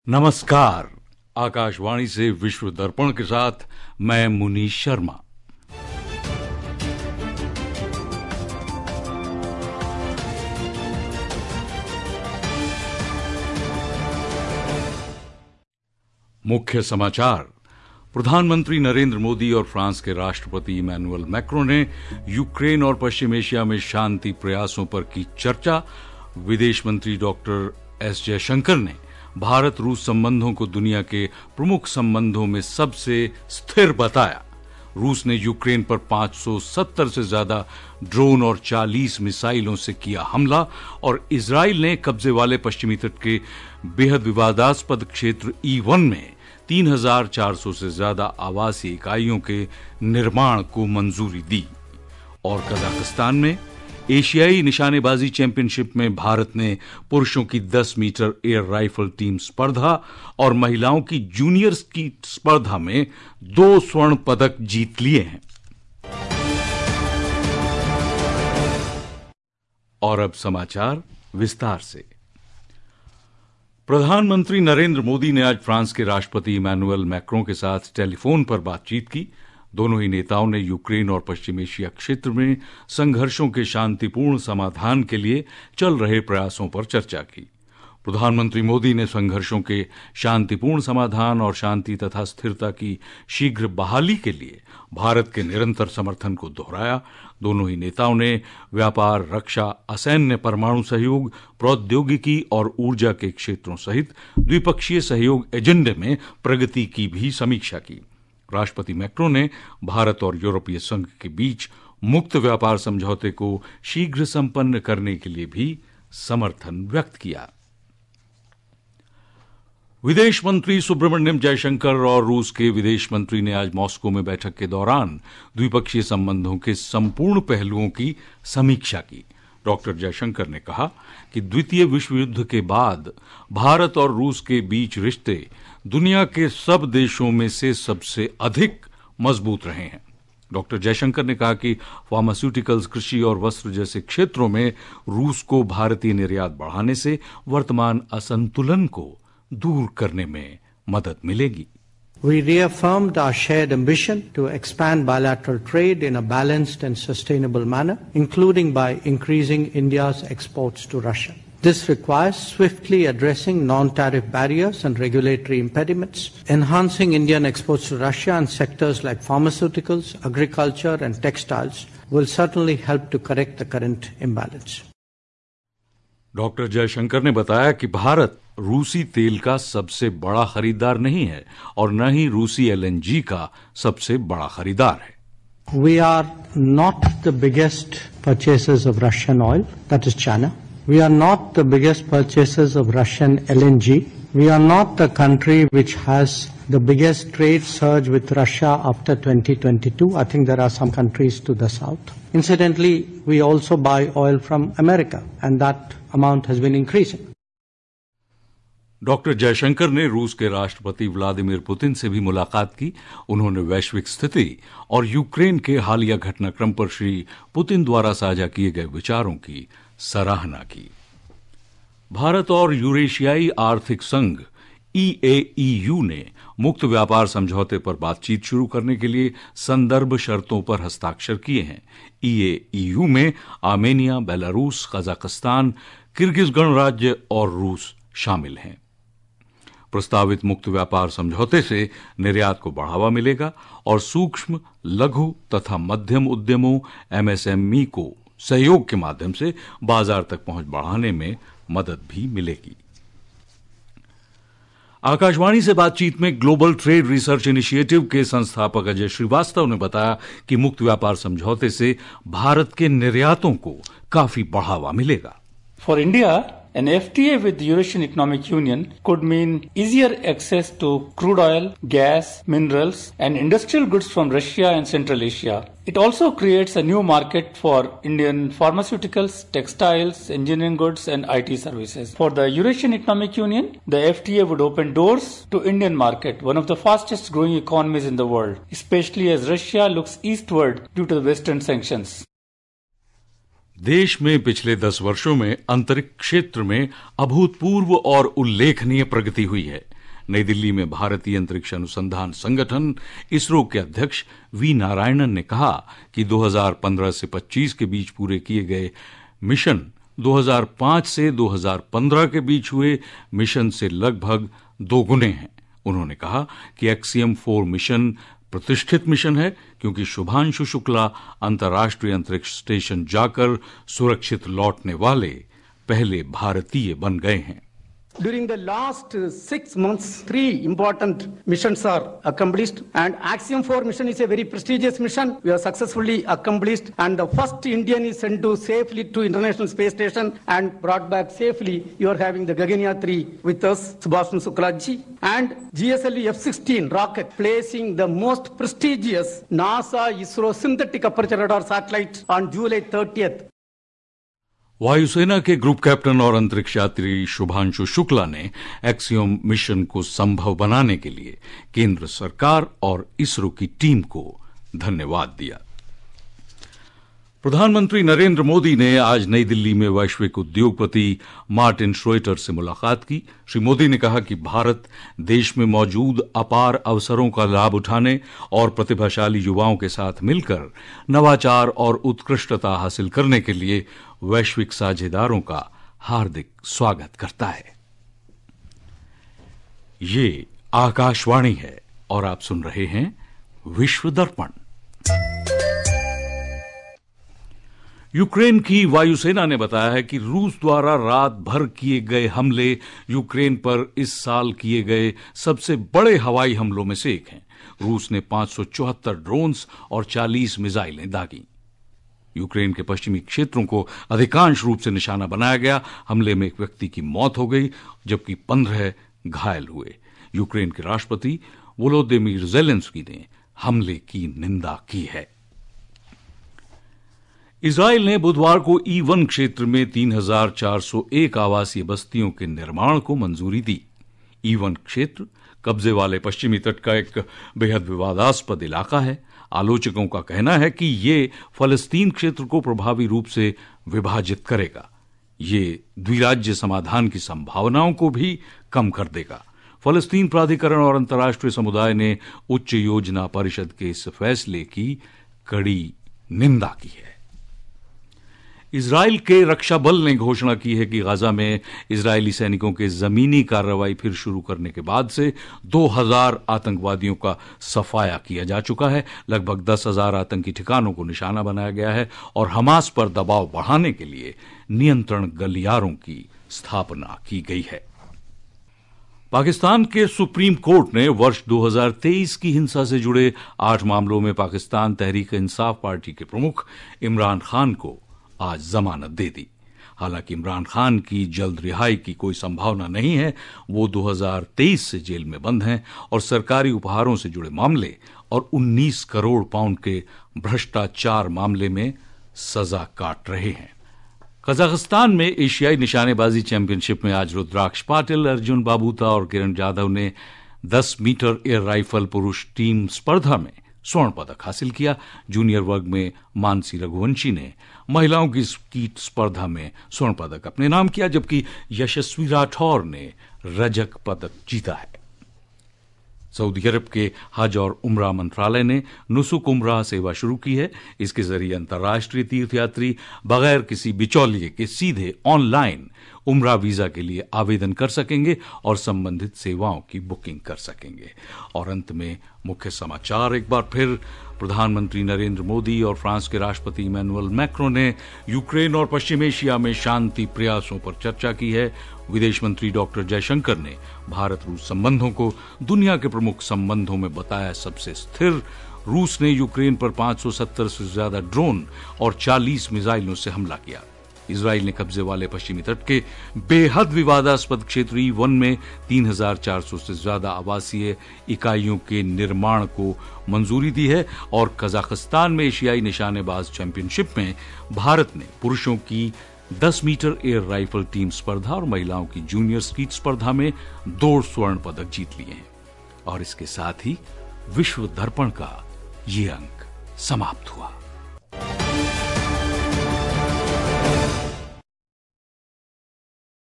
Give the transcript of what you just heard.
नमस्कार। आकाशवाणी से विश्व दर्पण के साथ मैं मुनीश शर्मा। मुख्य समाचार। प्रधानमंत्री नरेंद्र मोदी और फ्रांस के राष्ट्रपति इमैनुअल मैक्रों ने यूक्रेन और पश्चिम एशिया में शांति प्रयासों पर की चर्चा। विदेश मंत्री डॉक्टर एस जयशंकर ने भारत रूस संबंधों को दुनिया के प्रमुख संबंधों में सबसे स्थिर बताया। रूस ने यूक्रेन पर 570 से ज्यादा ड्रोन और 40 मिसाइलों से किया हमला और इजराइल ने कब्जे वाले पश्चिमी तट के बेहद विवादास्पद क्षेत्र E1 में 3,400 से ज्यादा आवासीय इकाइयों के निर्माण को मंजूरी दी। और कजाकिस्तान में एशियाई निशानेबाजी चैंपियनशिप में भारत ने पुरुषों की 10 मीटर एयर राइफल टीम स्पर्धा और महिलाओं की जूनियर्स की स्पर्धा में 2 स्वर्ण पदक जीत लिए हैं। और अब समाचार विस्तार से। प्रधानमंत्री नरेंद्र मोदी ने आज फ्रांस के राष्ट्रपति इमैनुअल मैक्रों के साथ टेलीफोन पर बातचीत की। दोनों ही नेताओं ने यूक्रेन और पश्चिम एशिया क्षेत्र में संघर्षों के शांतिपूर्ण समाधान के लिए चल रहे प्रयासों पर चर्चा की। प्रधानमंत्री मोदी ने संघर्षों के शांतिपूर्ण समाधान और शांति तथा स्थिरता की शीघ्र बहाली के लिए भारत के निरंतर समर्थन को दोहराया। दोनों ही नेताओं ने व्यापार, रक्षा, असैन्य परमाणु सहयोग, प्रौद्योगिकी और ऊर्जा के क्षेत्रों सहित द्विपक्षीय सहयोग एजेंडे में प्रगति की भी समीक्षा की। राष्ट्रपति मैक्रों ने भारत और यूरोपीय संघ के बीच मुक्त व्यापार समझौते को शीघ्र संपन्न करने के लिए भी समर्थन व्यक्त किया। विदेश मंत्री सुब्रमण्यम जयशंकर और रूस के विदेश मंत्री ने आज मॉस्को में बैठक के दौरान द्विपक्षीय संबंधों के संपूर्ण पहलुओं की समीक्षा की। डॉक्टर जयशंकर ने कहा कि द्वितीय विश्व युद्ध के बाद भारत और रूस के बीच रिश्ते दुनिया के सब देशों में से सबसे अधिक मजबूत रहे हैं। डॉक्टर जयशंकर ने कहा कि फार्मास्यूटिकल्स, कृषि और वस्त्र जैसे क्षेत्रों में रूस को भारतीय निर्यात बढ़ाने से वर्तमान असंतुलन को दूर करने में मदद मिलेगी। We reaffirmed our shared ambition to expand bilateral trade in a balanced and sustainable manner, including by increasing India's exports to Russia. This requires swiftly addressing non-tariff barriers and regulatory impediments, enhancing Indian exports to Russia and sectors like pharmaceuticals, agriculture and textiles will certainly help to correct the current imbalance. Doctor Jaishankar ने बताया कि भारत रूसी तेल का सबसे बड़ा खरीदार नहीं है और न ही रूसी LNG का सबसे बड़ा खरीदार है। We are not the biggest purchasers of Russian oil, that is China. We are not the biggest purchasers of Russian LNG. We are not the country which has the biggest trade surge with Russia after 2022. I think there are some countries to the south. Incidentally, we also buy oil from America, and that amount has been increasing. Doctor Jaishankar ने रूस के राष्ट्रपति Vladimir Putin से भी मुलाकात की। उन्होंने वैश्विक स्थिति और यूक्रेन के हालिया घटनाक्रम पर श्री पुतिन द्वारा साझा किए गए विचारों की सराहना की। भारत और यूरेशियाई आर्थिक संघ EAEU ने मुक्त व्यापार समझौते पर बातचीत शुरू करने के लिए संदर्भ शर्तों पर हस्ताक्षर किए हैं। EAEU में आर्मेनिया, बेलारूस, कजाकिस्तान, किर्गिज गणराज्य और रूस शामिल हैं। प्रस्तावित मुक्त व्यापार समझौते से निर्यात को बढ़ावा मिलेगा और सूक्ष्म, लघु तथा मध्यम उद्यमों MSME को सहयोग के माध्यम से बाजार तक पहुंच बढ़ाने में मदद भी मिलेगी। आकाशवाणी से बातचीत में ग्लोबल ट्रेड रिसर्च इनिशिएटिव के संस्थापक अजय श्रीवास्तव ने बताया कि मुक्त व्यापार समझौते से भारत के निर्यातों को काफी बढ़ावा मिलेगा। For India, an FTA with the Eurasian Economic Union could mean easier access to crude oil, gas, minerals, and industrial goods from Russia and Central Asia. It also creates a new market for Indian pharmaceuticals, textiles, engineering goods, and IT services. For the Eurasian Economic Union, the FTA would open doors to Indian market, one of the fastest growing economies in the world, especially as Russia looks eastward due to the Western sanctions. देश में पिछले 10 वर्षों में अंतरिक्ष क्षेत्र में अभूतपूर्व और उल्लेखनीय प्रगति हुई है। नई दिल्ली में भारतीय अंतरिक्ष अनुसंधान संगठन इसरो के अध्यक्ष वी नारायणन ने कहा कि 2015 से 25 के बीच पूरे किए गए मिशन 2005 से 2015 के बीच हुए मिशन से लगभग 2 गुने हैं। उन्होंने कहा कि एक्सियम 4 मिशन प्रतिष्ठित मिशन है क्योंकि शुभांशु शुक्ला अंतर्राष्ट्रीय अंतरिक्ष स्टेशन जाकर सुरक्षित लौटने वाले पहले भारतीय बन गए हैं। During the last 6 months, 3 important missions are accomplished, and Axiom 4 mission is a very prestigious mission. We have successfully accomplished, and the first Indian is sent to safely to International Space Station and brought back safely. You are having the Gaganyaan 3 with us, Subhashan Shukla ji, and GSLV F-16 rocket placing the most prestigious NASA ISRO synthetic aperture radar satellite on July 30th. वायुसेना के group captain और अंतरिक्ष यात्री शुभांशु शुक्ला ने axiom mission को संभव बनाने के लिए केंद्र सरकार और इसरो की टीम को धन्यवाद दिया। प्रधानमंत्री नरेंद्र मोदी ने आज नई दिल्ली में वैश्विक उद्योगपति मार्टिन श्रोएटर से मुलाकात की। श्री मोदी ने कहा कि भारत देश में मौजूद अपार अवसरों का लाभ उठाने और प्रतिभाशाली युवाओं के साथ मिलकर नवाचार और उत्कृष्टता हासिल करने के लिए वैश्विक साझेदारों का हार्दिक स्वागत करता है। ये आकाशवाणी है और आप सुन रहे हैं विश्व दर्पण। यूक्रेन की वायुसेना ने बताया है कि रूस द्वारा रात भर किए गए हमले यूक्रेन पर इस साल किए गए सबसे बड़े हवाई हमलों में से एक हैं। रूस ने 574 ड्रोन्स और 40 मिसाइलें दागी। यूक्रेन के पश्चिमी क्षेत्रों को अधिकांश रूप से निशाना बनाया गया। हमले में एक व्यक्ति की मौत हो गई जबकि 15 घायल हुए। यूक्रेन के राष्ट्रपति वोलोदिमीर ज़ेलेंस्की ने हमले की निंदा की है। इजराइल ने बुधवार को E1 क्षेत्र में 3,401 आवासीय बस्तियों के निर्माण को मंजूरी दी। E1 क्षेत्र कब्जे वाले पश्चिमी तट का एक बेहद विवादास्पद इलाका है। आलोचकों का कहना है कि ये फलस्तीन क्षेत्र को प्रभावी रूप से विभाजित करेगा। ये द्विराज्य समाधान की संभावनाओं को भी कम कर देगा। फलस्तीन प्राधिकरण और अंतर्राष्ट्रीय समुदाय ने उच्च योजना परिषद के इस फैसले की कड़ी निंदा की है। इजराइल के रक्षा बल ने घोषणा की है कि गाजा में इजरायली सैनिकों के जमीनी कार्रवाई फिर शुरू करने के बाद से 2000 आतंकवादियों का सफाया किया जा चुका है। लगभग 10,000 आतंकी ठिकानों को निशाना बनाया गया है और हमास पर दबाव बढ़ाने के लिए नियंत्रण गलियारों की स्थापना की गई है। पाकिस्तान के सुप्रीम कोर्ट ने वर्ष 2023 की हिंसा से जुड़े 8 मामलों में पाकिस्तान तहरीक इंसाफ पार्टी के प्रमुख इमरान खान को आज जमानत दे दी। हालांकि इमरान खान की जल्द रिहाई की कोई संभावना नहीं है। वो 2023 से जेल में बंद हैं और सरकारी उपहारों से जुड़े मामले और 19 करोड़ पाउंड के भ्रष्टाचार मामले में सजा काट रहे हैं। कजाकिस्तान में एशियाई निशानेबाजी चैंपियनशिप में आज रुद्राक्ष पाटिल, अर्जुन बाबूता और किरण जाधव ने 10 मीटर एयर राइफल पुरुष टीम स्पर्धा में स्वर्ण पदक हासिल किया। जूनियर वर्ग में मानसी रघुवंशी ने महिलाओं की स्कीट स्पर्धा में स्वर्ण पदक अपने नाम किया जबकि यशस्वी राठौर ने रजक पदक जीता है। सऊदी अरब के हज और उम्रा मंत्रालय ने नुसुक उम्रा सेवा शुरू की है। इसके जरिए अंतर्राष्ट्रीय तीर्थयात्री बगैर किसी बिचौलिए के सीधे ऑनलाइन उम्रा वीजा के लिए आवेदन कर सकेंगे और संबंधित सेवाओं की बुकिंग कर सकेंगे। और अंत में मुख्य समाचार एक बार फिर। प्रधानमंत्री नरेंद्र मोदी और फ्रांस के राष्ट्रपति इमैनुअल मैक्रों ने यूक्रेन और पश्चिम एशिया में शांति प्रयासों पर चर्चा की है। विदेश मंत्री डॉक्टर जयशंकर ने भारत रूस संबंधों को दुनिया के प्रमुख संबंधों में बताया सबसे स्थिर। रूस ने यूक्रेन पर 570 से ज्यादा ड्रोन और 40 मिसाइलों से हमला किया। इजराइल ने कब्जे वाले पश्चिमी तट के बेहद विवादास्पद क्षेत्र E1 में 3,400 से ज्यादा आवासीय इकाइयों के निर्माण को मंजूरी दी है। और कजाकिस्तान में एशियाई निशानेबाज चैंपियनशिप में भारत ने पुरुषों की 10 मीटर एयर राइफल टीम स्पर्धा और महिलाओं की जूनियर स्कीट स्पर्धा में 2 स्वर्ण पदक जीत लिए हैं। और इसके साथ ही विश्व दर्पण का ये अंक समाप्त हुआ।